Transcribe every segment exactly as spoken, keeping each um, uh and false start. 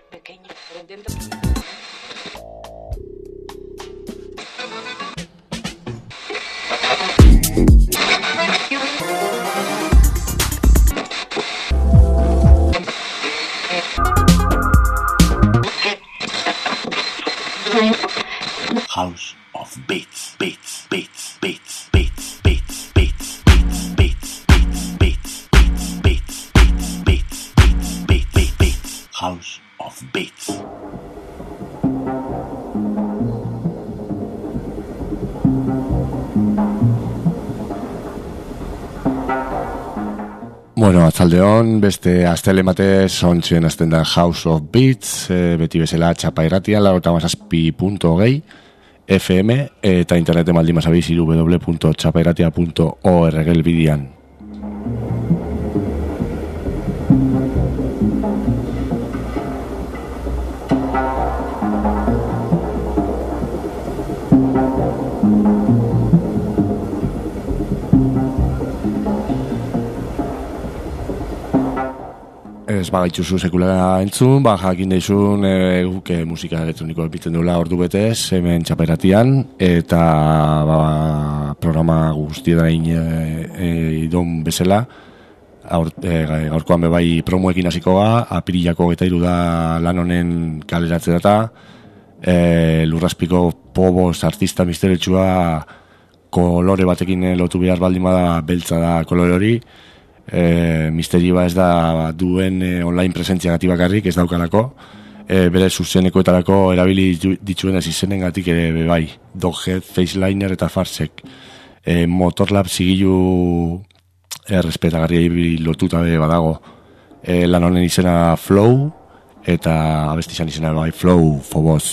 pequeño, pero intento... House of Beats, Beats, Beats, Beats, Beats, Beats, Beats, Beats, Beats, Beats, Beats, Beats, Beats, Beats, Beats, Beats, Beats, Beats, House of Beats. Bueno, atzaldeon, beste astele matez ontzien azten da House of Beats, e, beti bezala txapa irratian, laurogeita hamazazpi puntu hogei F M, eta internete maldima sabiz w w w punto txapa irratia punto org elbidian. Ez bagaitzuzu sekulara entzun, ba jakin deizun e, guke musika elektronikoa epitzen duela ordu betez, hemen txaperatian, eta ba, programa guztietan e, e, idon bezala, Aur, e, gaurkoan bebai promoekin hasiko ga, apirilako eta iru da lan honen kaleratzen data, e, lurraspiko pobos artista misteretsua kolore batekin lotu behar baldin bada beltza da kolore hori, E, misterioa ez da duen e, online presentzia gati bakarrik, ez daukalako, e, bere zuzenekoetarako erabili dituen ez izenen gatik ere bebai, Doghead, Faceliner eta Farsek. E, Motorlab zigilu errespetagarriai lotuta be badago. E, lan honen izena Flow eta abestizan izena bai Flow Phobos.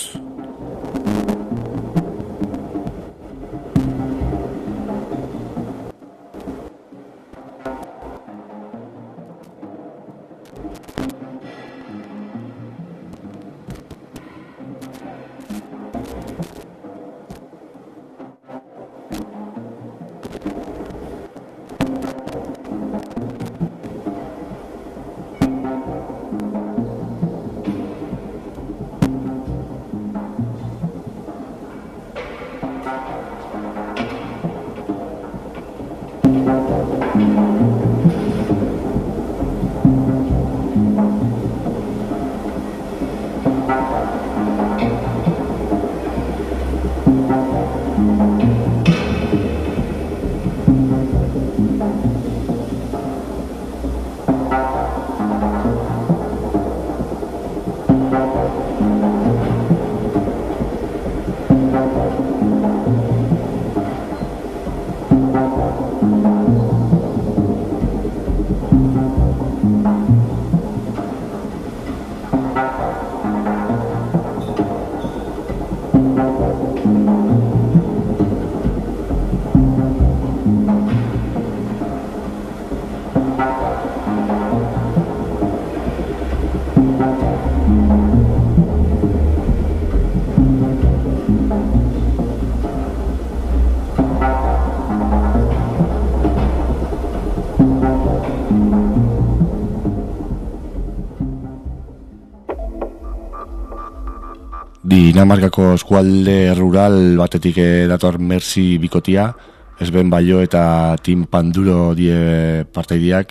Dinamarkako eskualde rural batetik dator Mercy bikotia, ezben Baio eta Tim Panduro die partaidiak,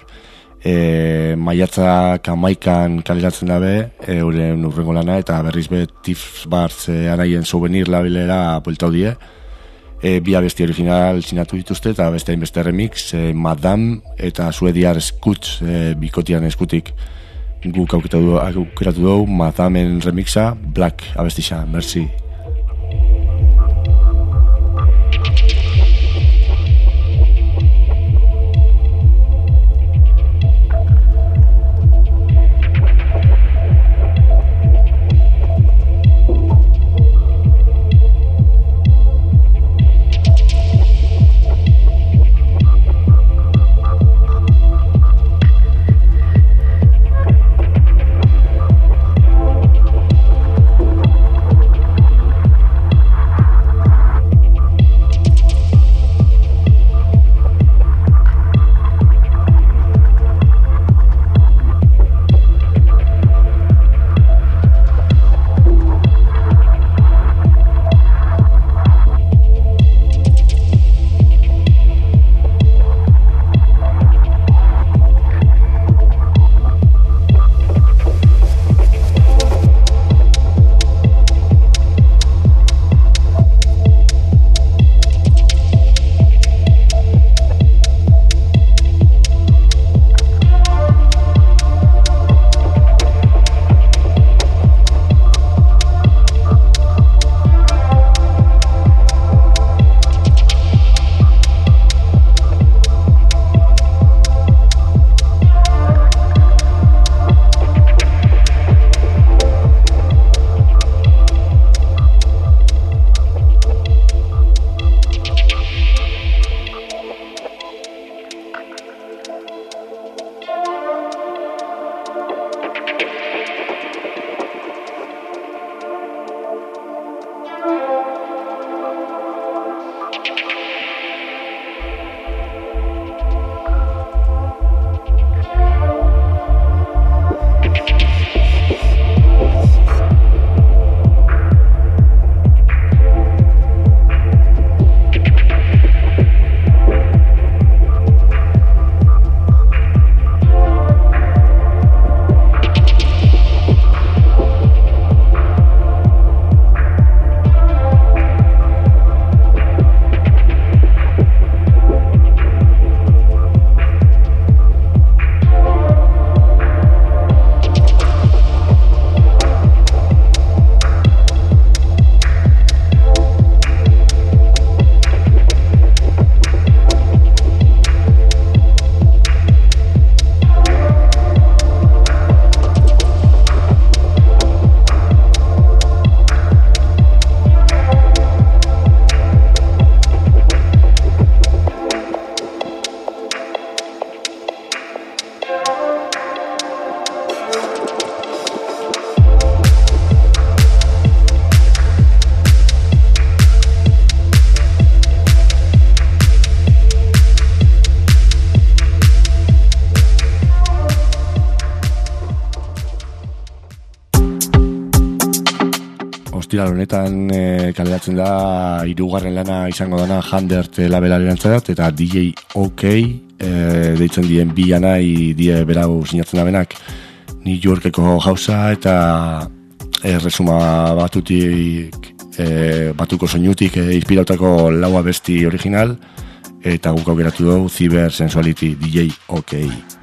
e, maiatzak amaikan kaleratzen dabe, euren urrengo lana, eta berriz be Tiff Bars e, anaien souvenir labilera bueltau die, e, bi abesti original sinatu dituzte, eta beste hainbeste remix, e, Madame eta Suediar Skuts e, bikotian eskutik. Guk aukeratu dugu Madamen remixa, Black abestisa, Mercy. ostiral honetan e, kaleratzen da hirugarren lana izango dana Handert labelaren antzat, eta D J OK e, deitzen dien bi anai die berau sinatzen da benak New Yorkeko hausa eta erresuma batutik e, batuko soinutik e, inspirautako lau abesti original, eta guk aukeratu dugu Cyber Sensuality D J OK.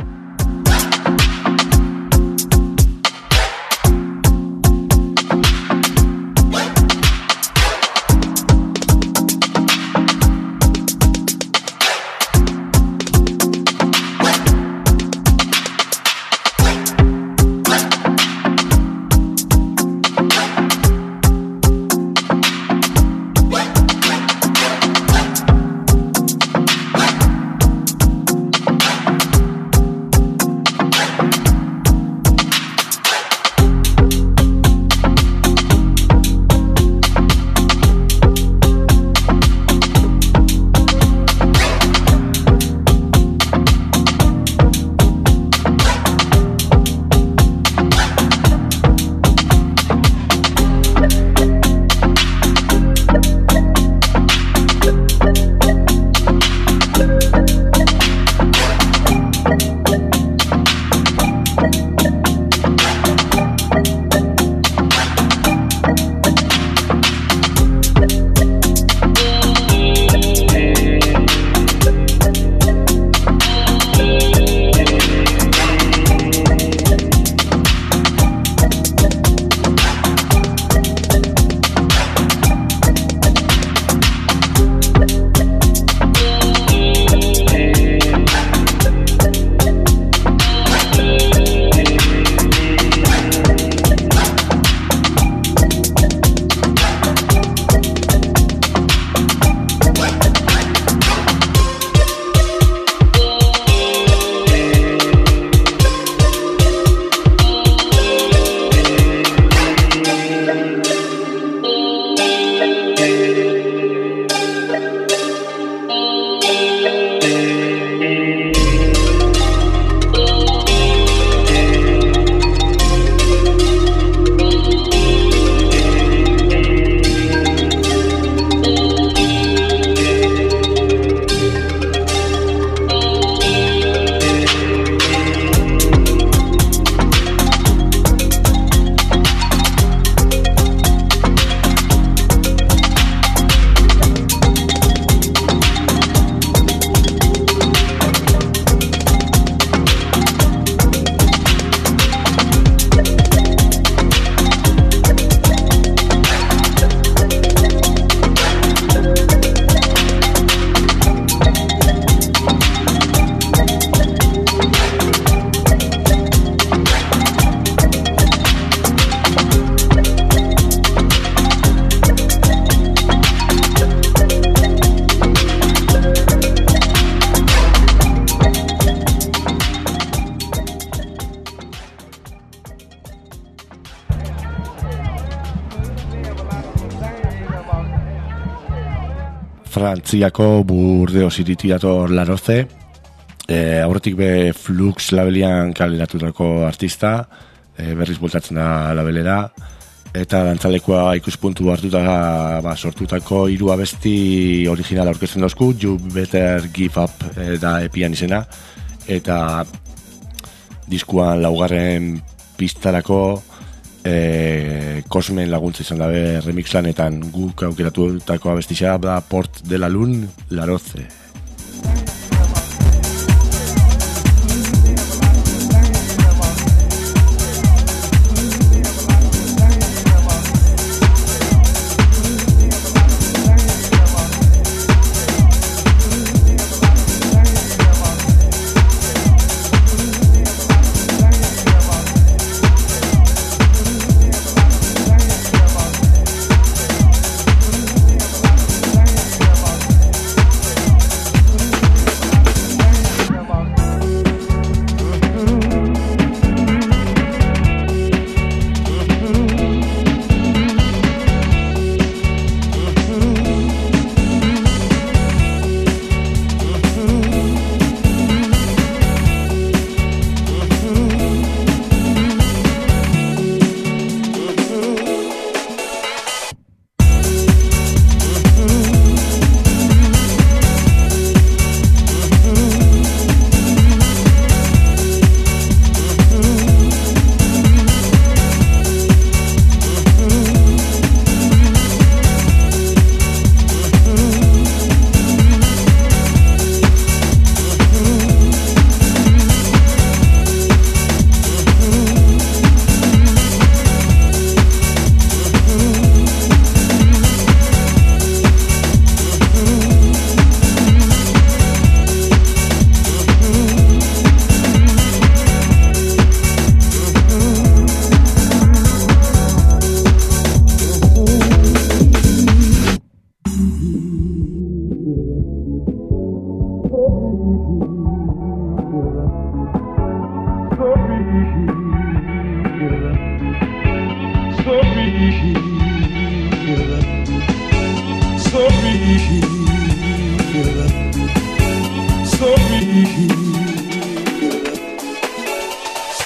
Frantziako Burdeos iritiator Laroze, e, aurretik be Flux labelian kaleratutako artista, e, berriz bultatzen da labelera, eta dantzalekoa ikuspuntu hartuta ba, sortutako hiru abesti original aurkezten dozku, You Better Give Up e, da epian izena, eta diskuan laugarren pistarako E, Cosmen laguntza izan dabe remix lanetan, guk aukeratutako abestixea da Port de la Lune Laroze.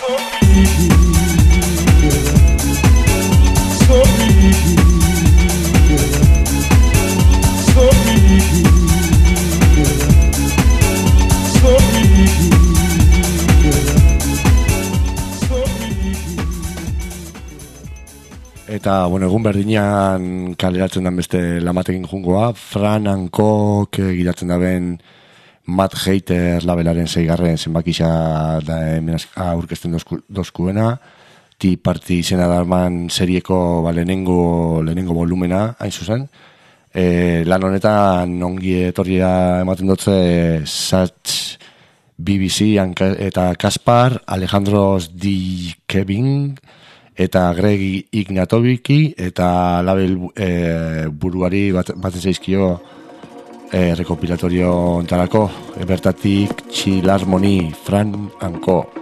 Eta, bueno, egun berdinean kaleratzen den beste lamatekin jungoa, Fran Hankok gidatzen daben Mad Hater labelaren zeigarren zenbakisa da aurkezten dozkuena, Tea Party izena darman serieko ba, lehenengo, lehenengo volumena, hain zuzen. E, lan honetan ongi etorria ematen dutze Satch, B B C eta Kaspar, Alejandros D. Kevin, eta Greg Ignatoviki eta label e, buruari bat, batzen zaizkio e, rekopilatorio ontarako e, bertatik Chill Harmony, Fran Hankok.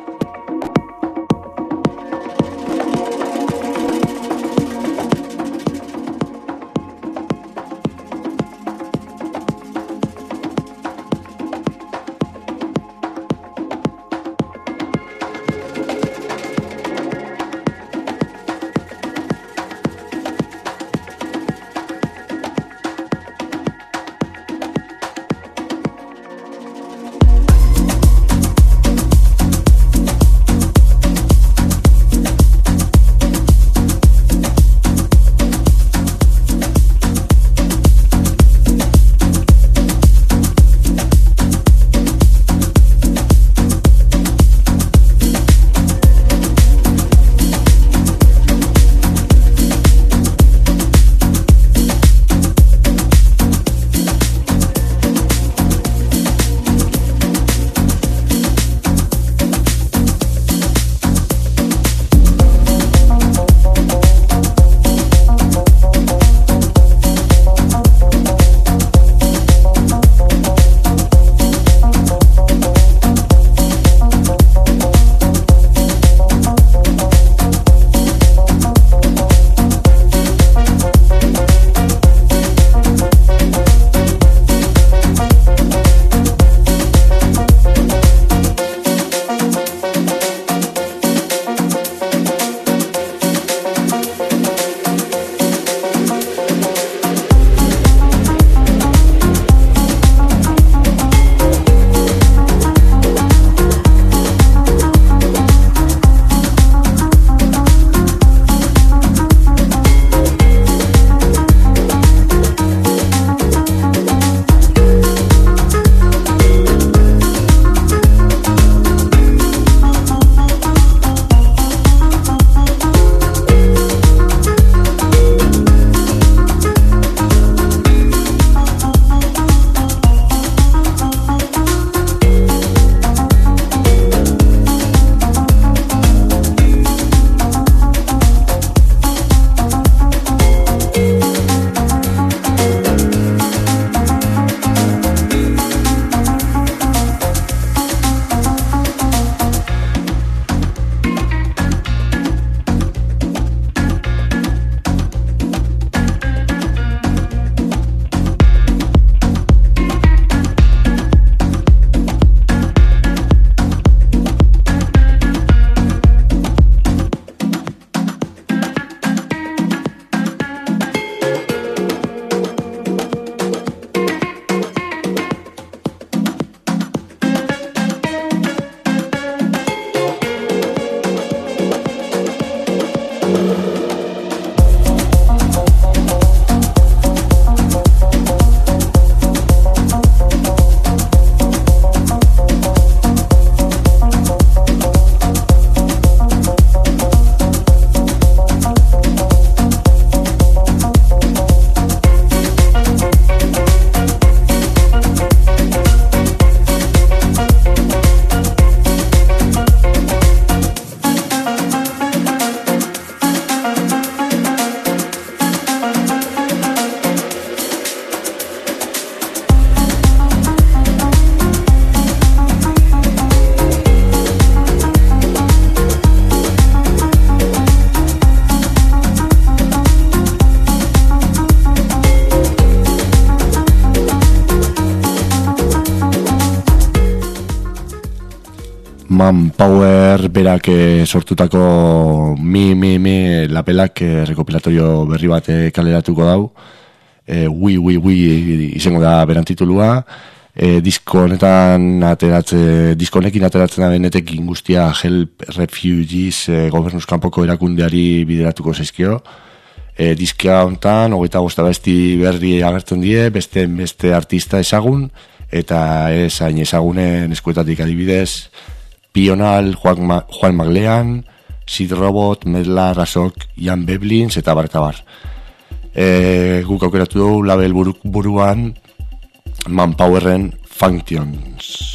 Manpower berak eh, sortutako mi, mi, mi lapelak eh, rekopilatorio berri bat eh, kaleratuko dau. Eh, ui, ui, ui izango da berantitulua. Eh, disko honetan ateratze, disko honekin ateratzen da benetekin guztia Help Refugees eh, gobernuzkanpoko erakundeari bideratuko zaizkio. E, diskia honetan, hogeita bosta besti berri agertzen die, beste beste artista ezagun, eta ez hain ezagunen eskuetatik adibidez, Pional, Juan, Ma, Juan Maglean, Sid Robot, Medla, Rasok, Jan Beblins, eta bar, eta bar. E, guk aukeratu dugu label buru, buruan Manpowerren Functions.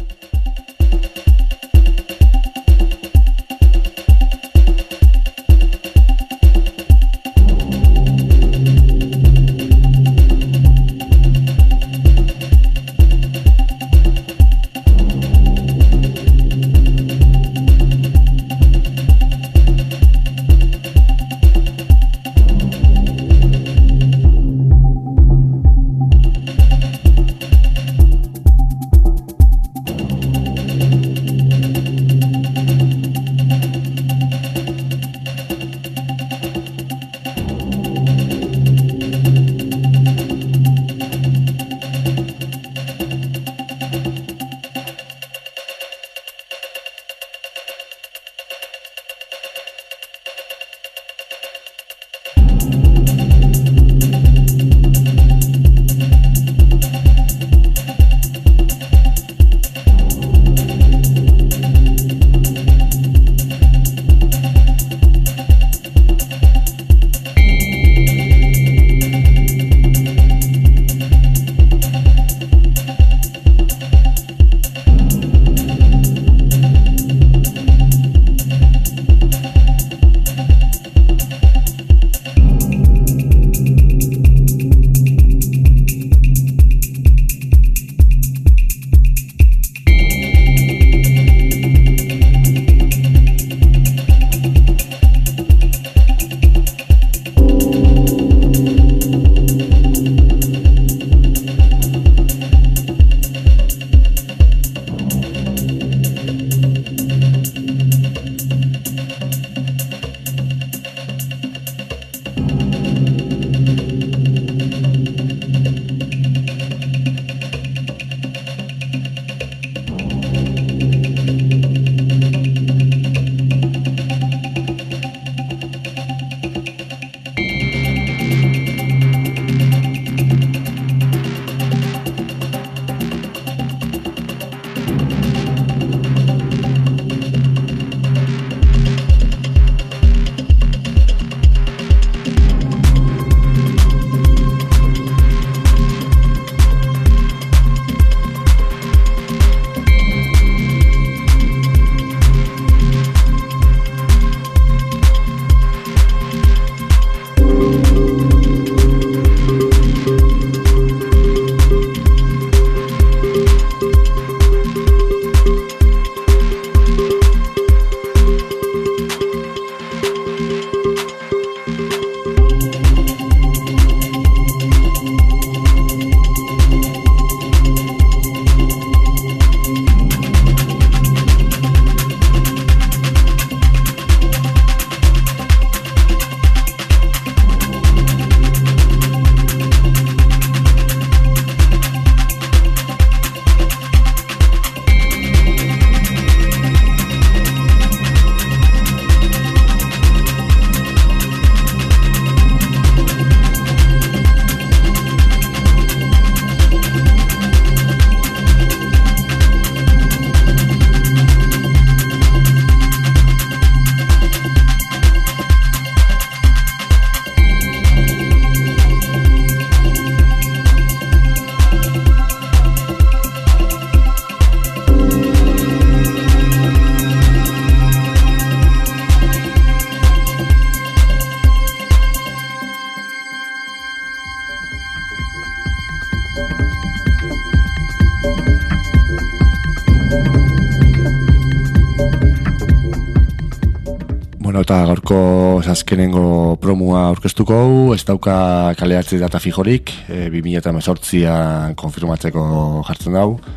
Bueno, eta gaurko azkenengo promua aurkeztuko hau, ez dauka kaleratze data fijorik, e, bi mila hemezortzian konfirmatzeko jartzen dau,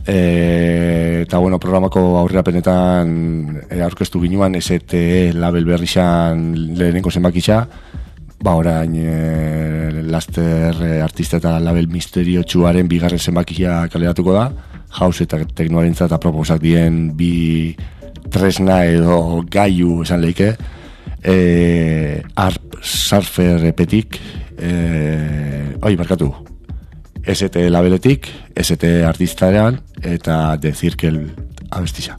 E, eta bueno, programako aurrerapenetan e, aurkeztu ginuan S T E label berrixan lehenengo zenbakitza, ba orain e, laster e, artista eta label misteriotsuaren bigarren zenbakia kaleratuko da, house eta teknoarentzat aproposak dien bi tresna edo gaiu esan leike, e, Arp Surfer epetik, e, oi, barkatu, S T labeletik, S T artistarean, eta The Circle abestisa.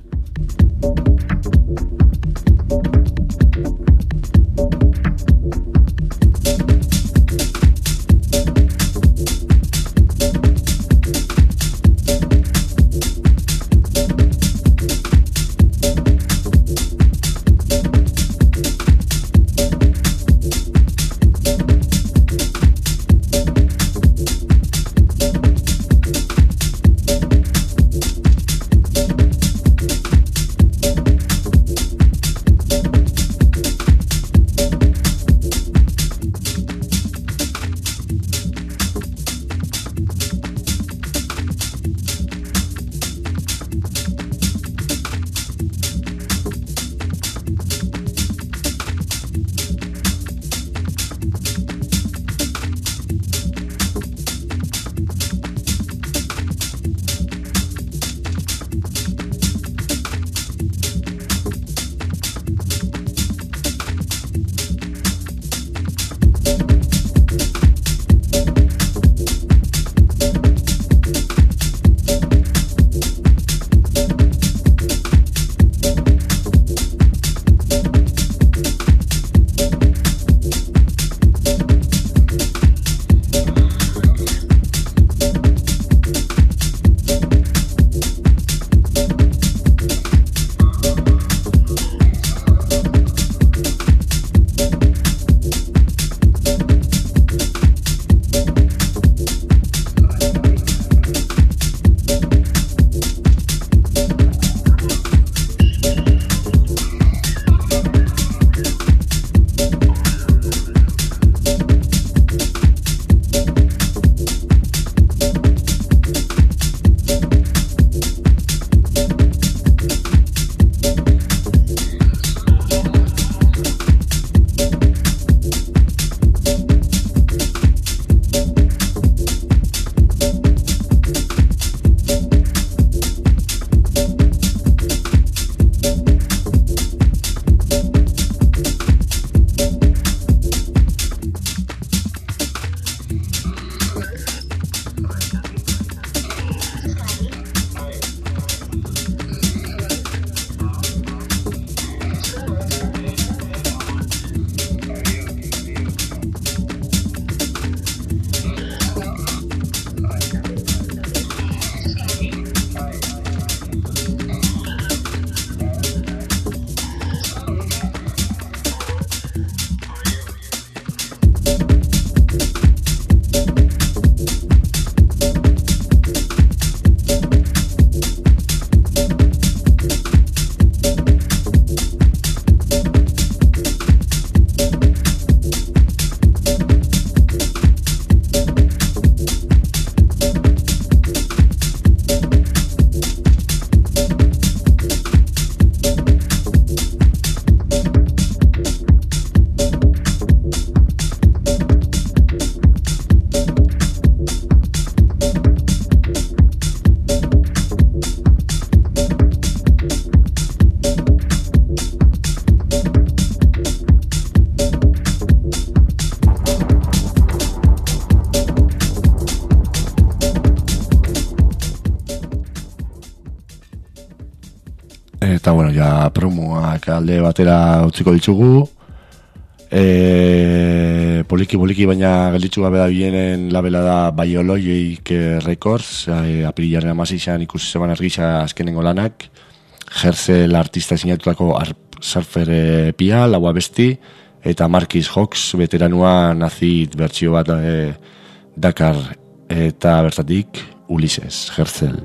Eta bueno, ja promoak alde batera utziko ditugu. E, poliki poliki baina gelditzu gabe da bienen labela da Biologic Records, e, apirilaren amasixan ikusi zeban argisa azkenengo lanak. Jersel artista sinatutako Arp Surfer pia, lau abesti, eta Marquis Hawks veteranua nazit bertsio bat e, Dakar, eta bertatik Ulises, Jersel.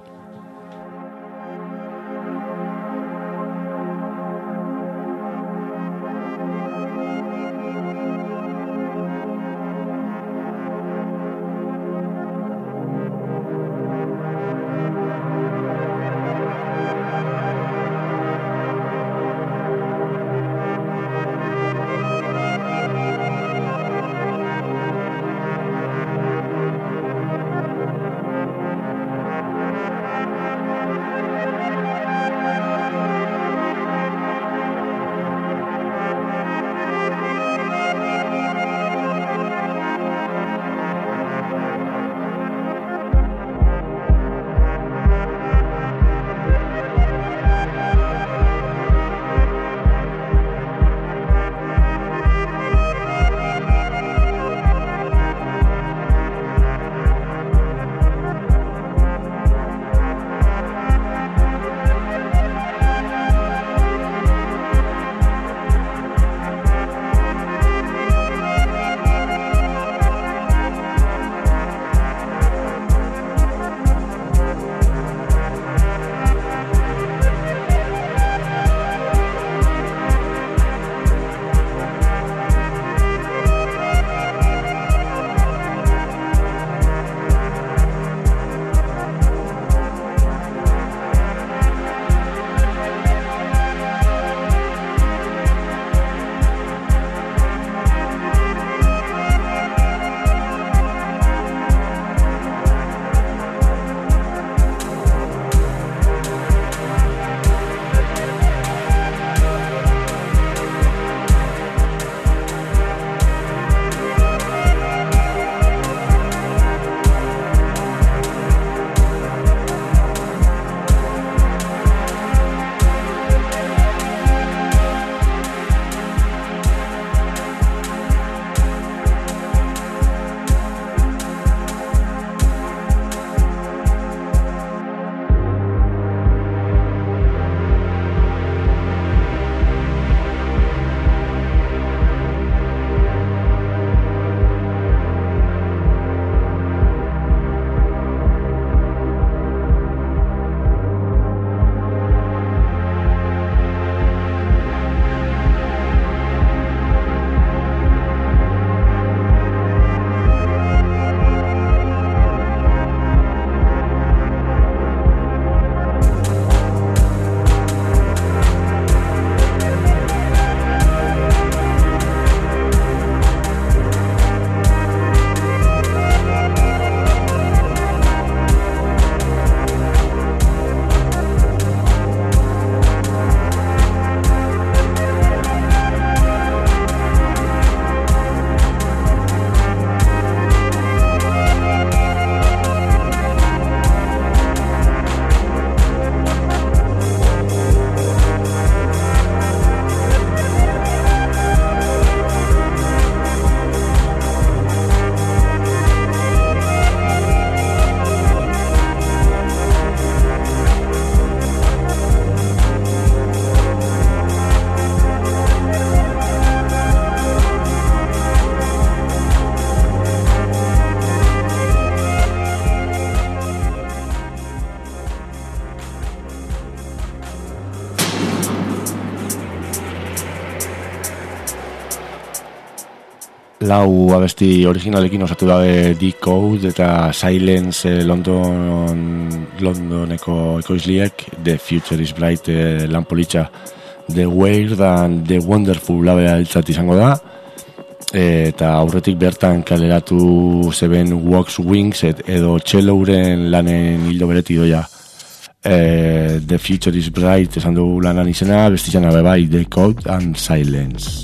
lau abesti originalekin osatu dabe Decode eta Silence eh, London, Londoneko ekoizliek, The Future is Bright eh, lan politxa, The Weird and The Wonderful labea hiltzat izango da, e, eta aurretik bertan kaleratu zeben Wax Wings et, edo Cellouren lanen hildo bereti doia. E, The Future is Bright esan du lanan izena, bestizan abe bai Decode and Silence.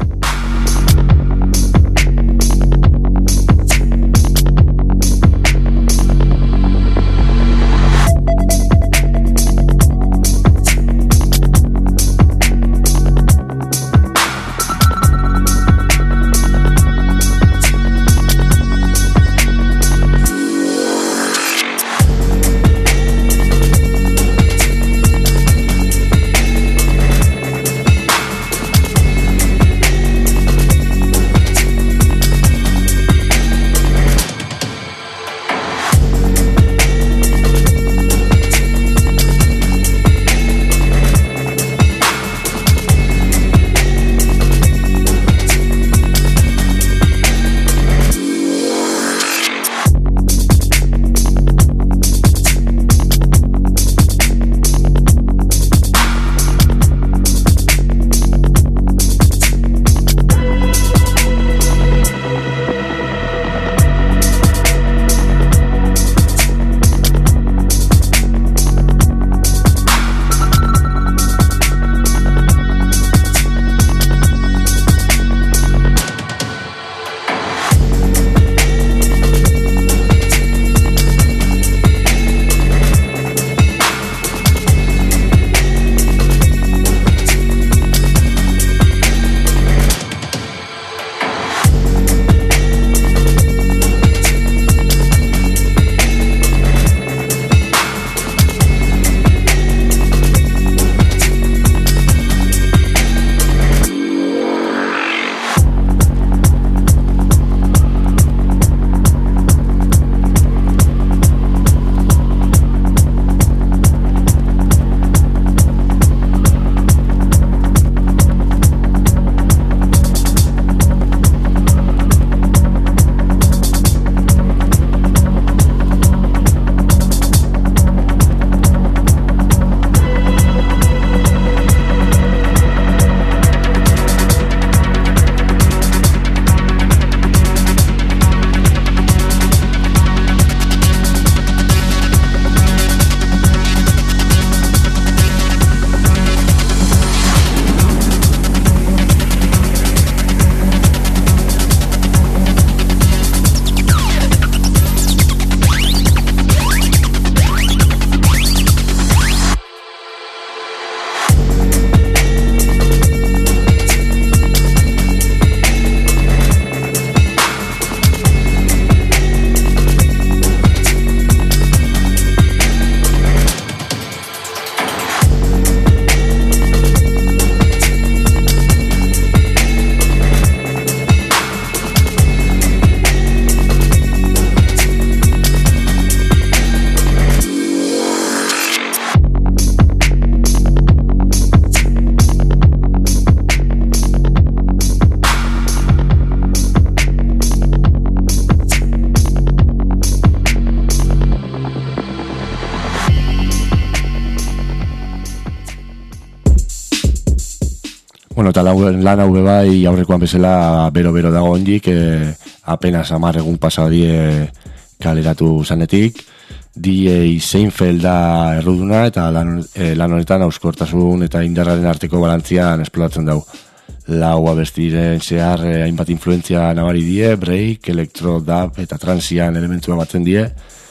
Bueno, eta lan hau bai aurrekoan bezala bero-bero dago ondik, e, apenas hamar egun pasadie kaleratu zanetik. D J Seinfeld da erruduna eta lan, e, lan honetan auskortasun eta indarraren arteko balantzian esploratzen dau. Lau abestiren zehar e, hainbat influentzia nabari die, break, elektro, dub eta transian elementua batzen die.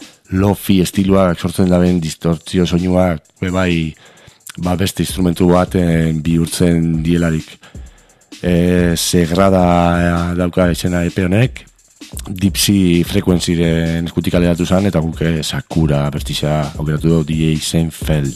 Lo-fi estiluak sortzen daben distortzio soinuak bai ba beste instrumentu baten bihurtzen dielarik. E, Segrada dauka etxena epe honek, Dipsy Frequencyren eskutik aleratu zen, eta guke Sakura bertiza aukeratu du D J Seinfeld.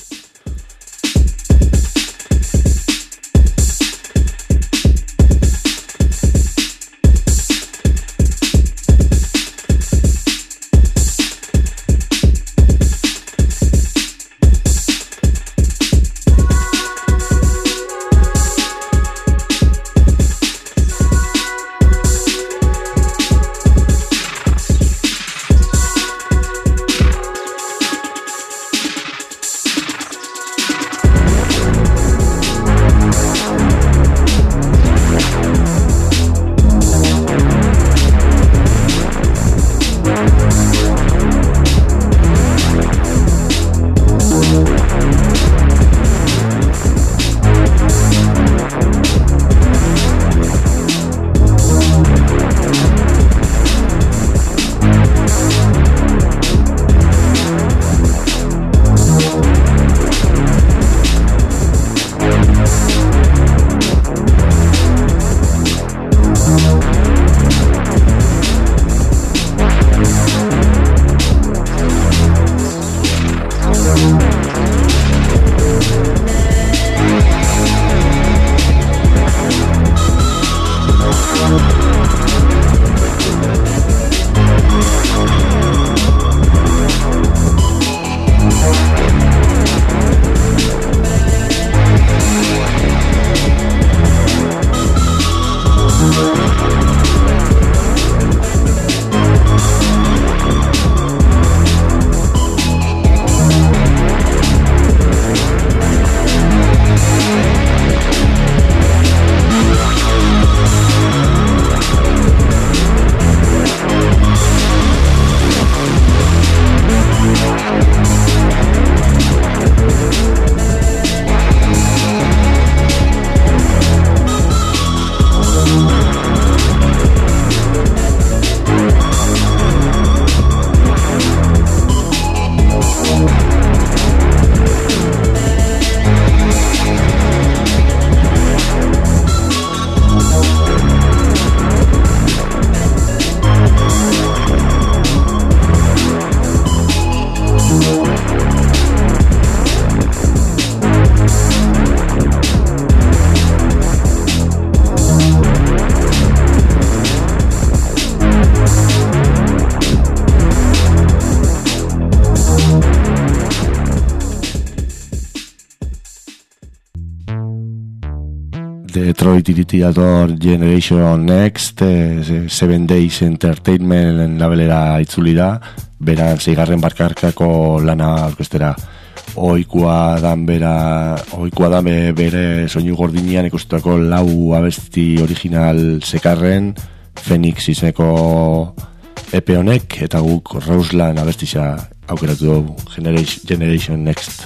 Detroit iritidator Generation Next, e, Seven Days Entertainment labelera itzuli da, beran zeigarren barkarkako lana orkestera. Oikoa dan bera, oikoa dan bere soinu gordinean ikustutako lau abesti original sekarren, Phoenix izeneko epe honek, eta guk Roseland abestisa aukeratu dugu, Generation, Generation Next.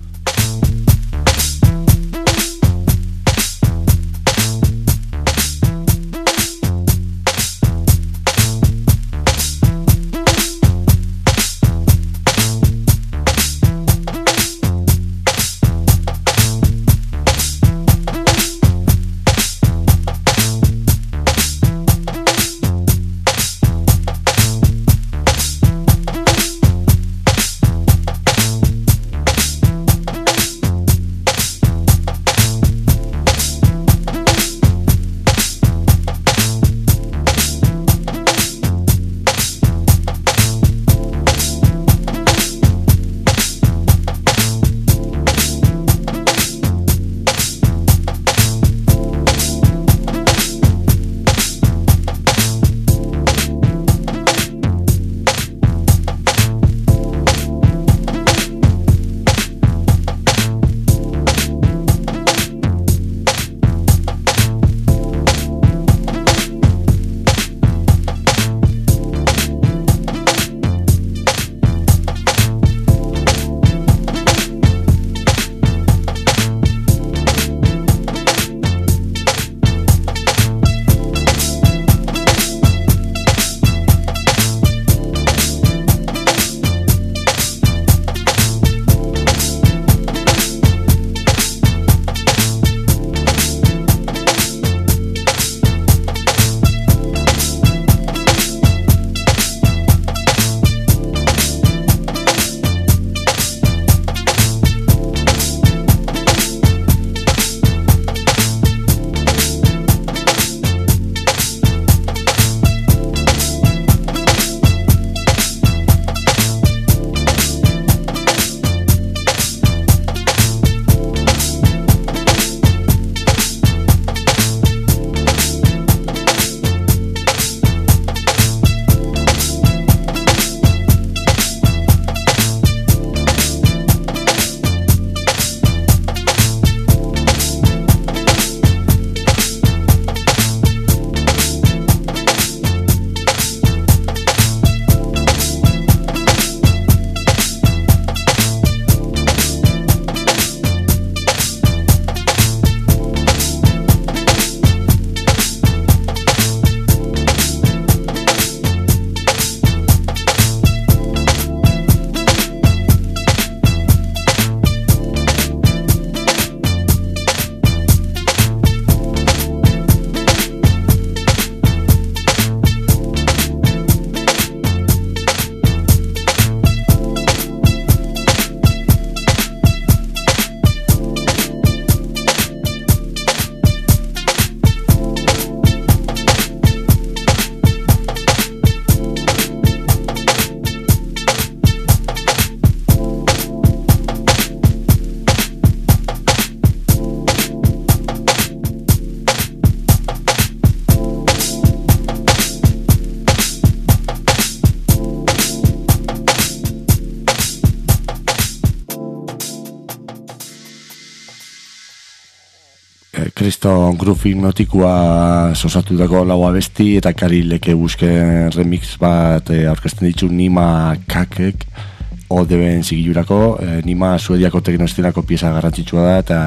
Kriston Groove Hipnotikoa sosatutako lau abesti eta Karileke busken remix bat e, aurkezten ditu Nima Kakek Odeben zigilurako. E, Nima suediako teknoestinako pieza garrantzitsua da eta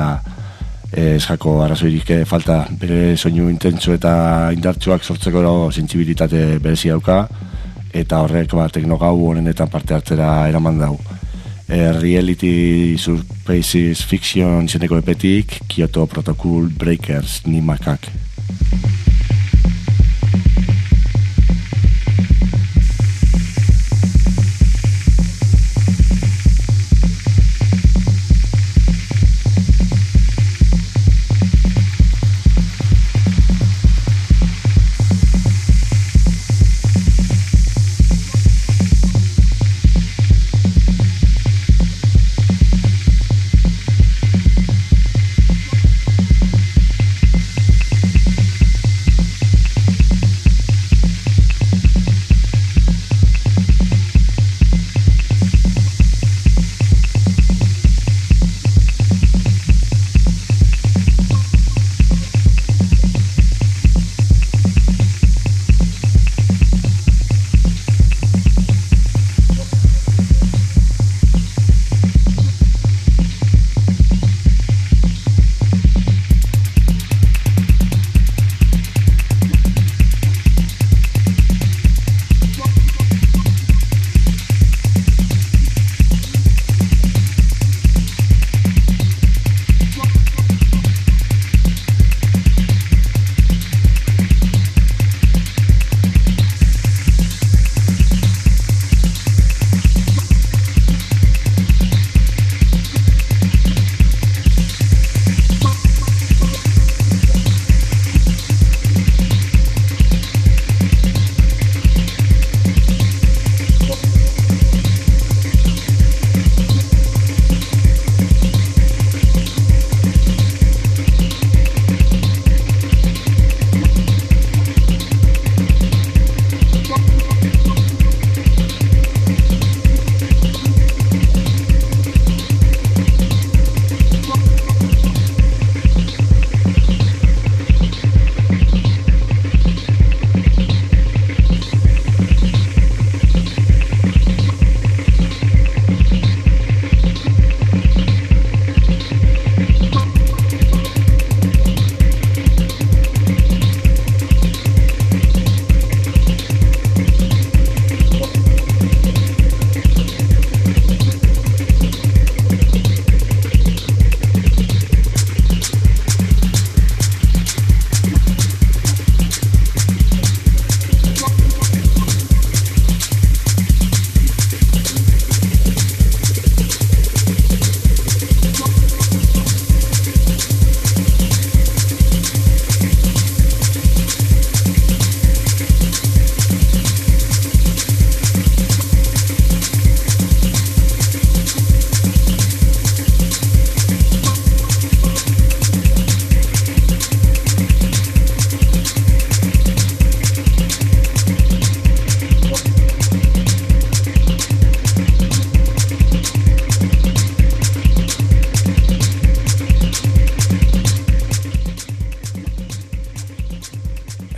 e, eskako arrazoirik falta bere soinu intentsu eta indartsuak sortzeko sentsibilitate berezi dauka eta horrek ba, teknogau honenetan parte hartzera eraman dau. E, Reality Surfaces Fiction izeneko epetik Kyoto Protocol Breakers Nimakak.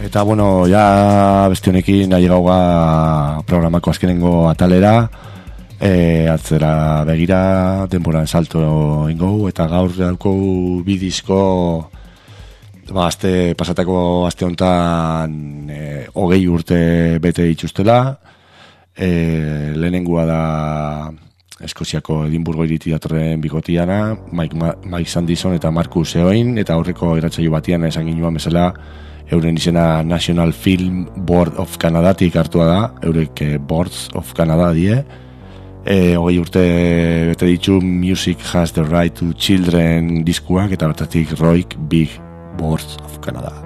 Eta, bueno, ja beste honekin nahi gauga programako azkenengo atalera, e, atzera begira, denboran salto ingo, eta gaur dauko bi disko, ba, azte, pasatako aste honetan e, hogei urte bete dituztela, e, lehenengua da Eskoziako Edinburgo Iriti Teatroren bikotiana, Mike, Mike Sandison eta Marcus Eoin, eta aurreko irratsaio batean esan ginuan bezala, euren izena National Film Board of Canadatik hartua da, eurek Boards of Canada die, e, hogei urte bete ditu Music Has the Right to Children diskuak, eta bertatik Roik Big Boards of Canada.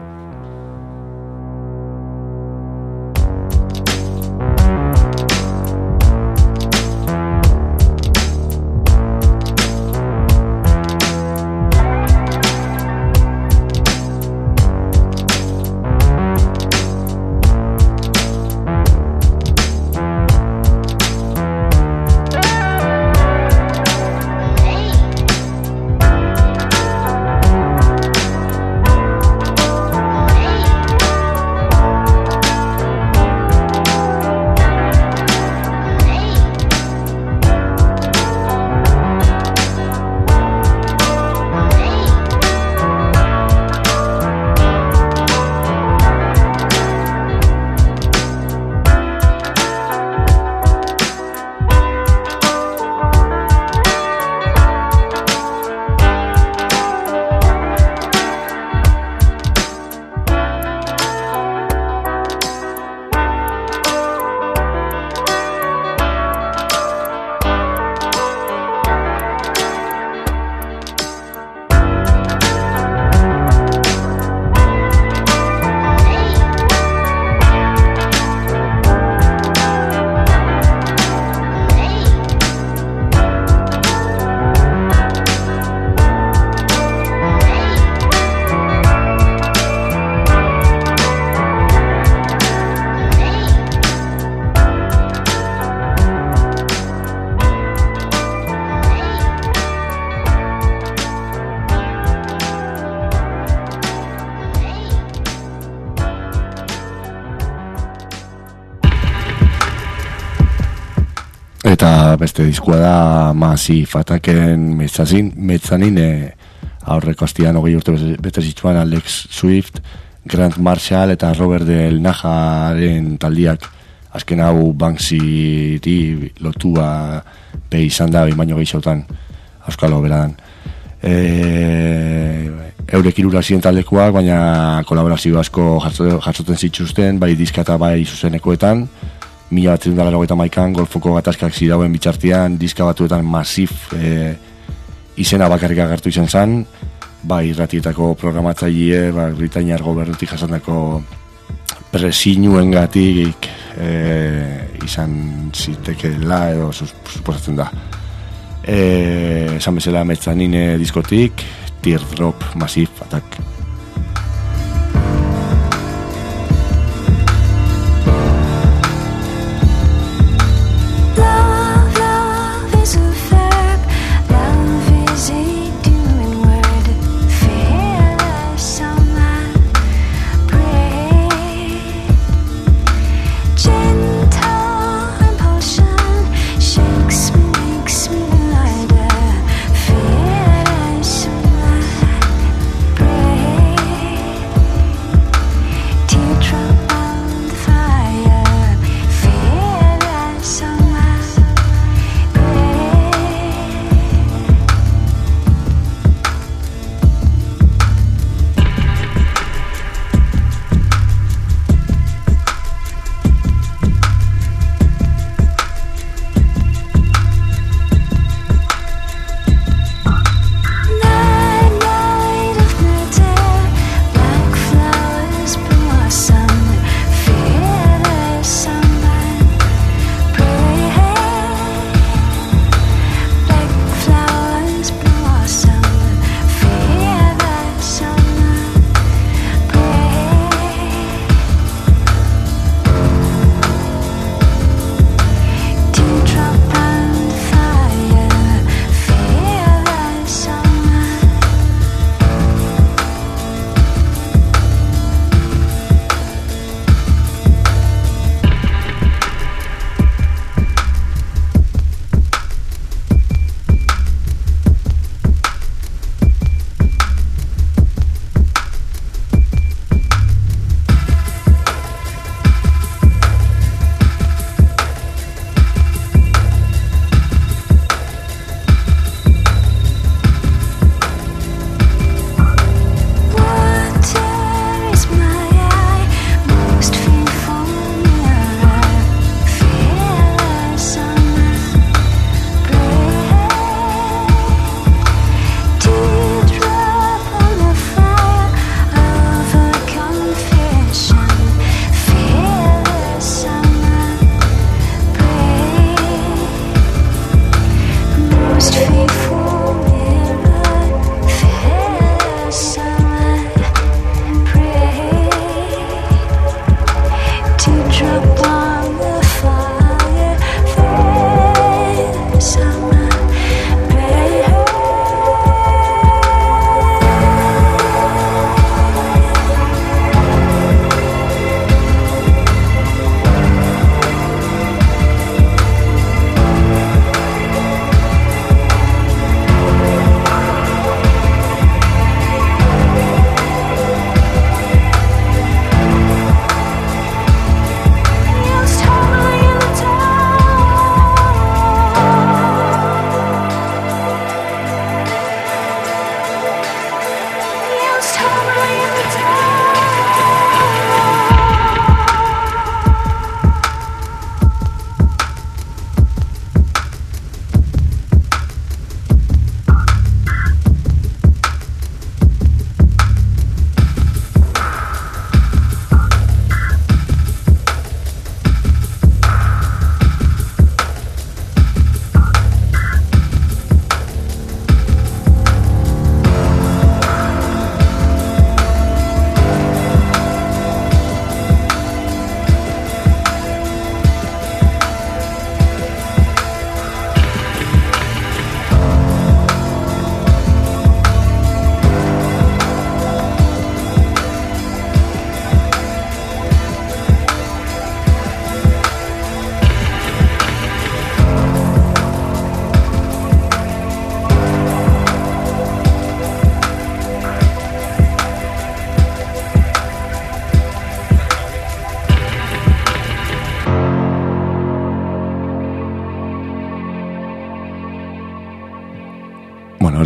Eta beste diskua da Massive Attacken metzanin, metzanin e, aurreko astian hogei urte bete zituan Alex Swift, Grant Marshall eta Robert Del Najaren taldiak azken hau Banksy lotua be izan da, baino gehixotan Euskalo beradan. E, eurek irura ziren taldekoak, baina kolaborazio asko jartzoten zituzten, bai diska eta bai zuzenekoetan. Mila bat zirundala logeita maikan, golfoko gatazkak zidauen bitxartian, diska batuetan Massive e, izena bakarrik agertu izan zen, bai irratietako programatzaile, bai Britainiar gobernutik jasandako presinuen gatik e, izan zitekeela edo suposatzen da. E, esan bezala metzanine diskotik, Teardrop Massive Attack. Pray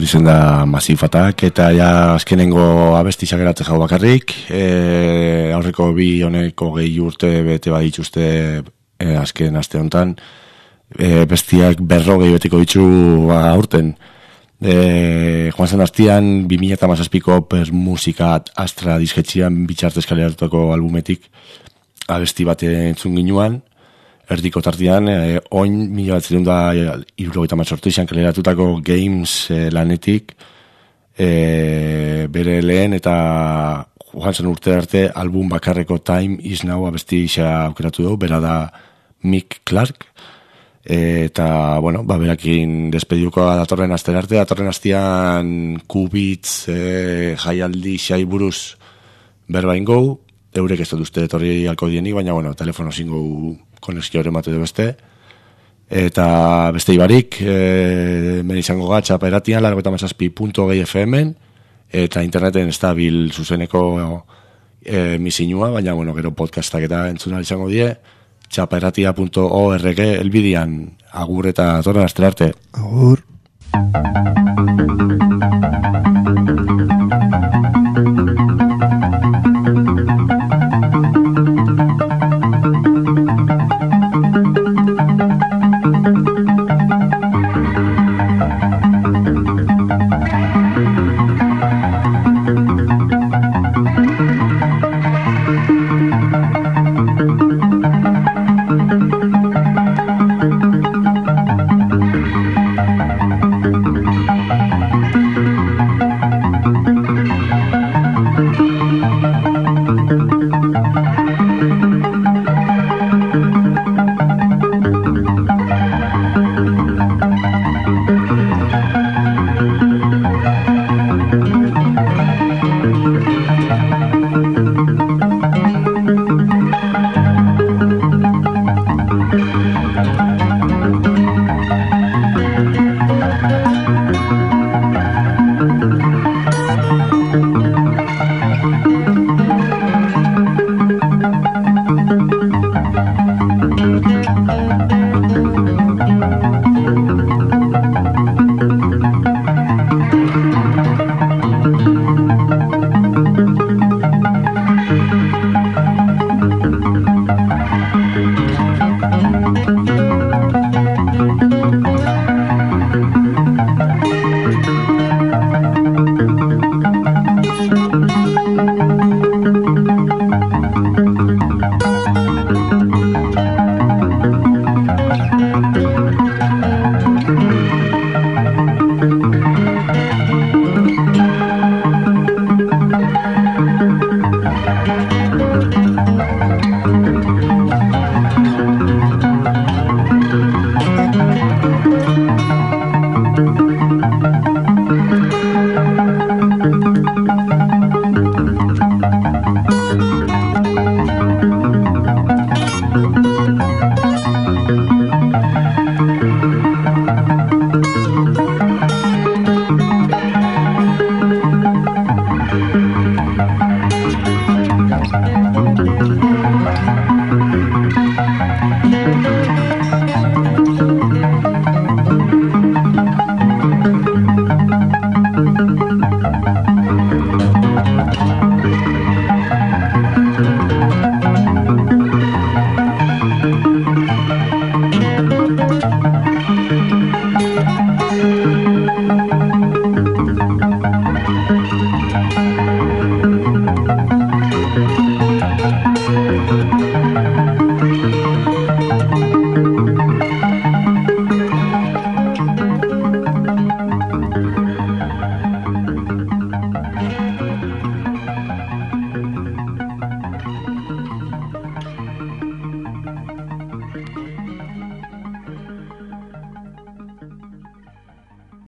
hori zen da Masifatak, eta ja azkenengo abesti xageratzen jau bakarrik, e, aurreko bi honeko gehi urte bete badituzte e, azken aste honetan, e, bestiak berrogei betiko ditu ba, aurten. E, joan zen hastian, bi mila hamazazpiko per musika Astra disketxian bitxartez kaleratutako albumetik abesti bat entzun ginuan, erdiko tartian, eh, oin mila bat zirunda irurogeita mazortu izan kaleratutako Games eh, lanetik, eh, bere lehen eta joan zen urte arte album bakarreko Time Is Now abesti isa aukeratu dugu, bera da Mick Clark, eh, eta, bueno, ba, berakin despediuko datorren astera arte, datorren astean Kubitz, eh, jaialdi xai buruz berba ingo, eurek ez dut uste etorri alko dienik, baina, bueno, telefono zingo konexio hori matu du beste. Eta beste ibarik, e, men izango gatxa peratian, largo eta mazazpi punto gehi F M-en, eta interneten estabil zuzeneko e, misinua, baina, bueno, gero podcastak eta entzuna izango die, txaperatia punto org elbidian, agur eta torren astelarte. Agur.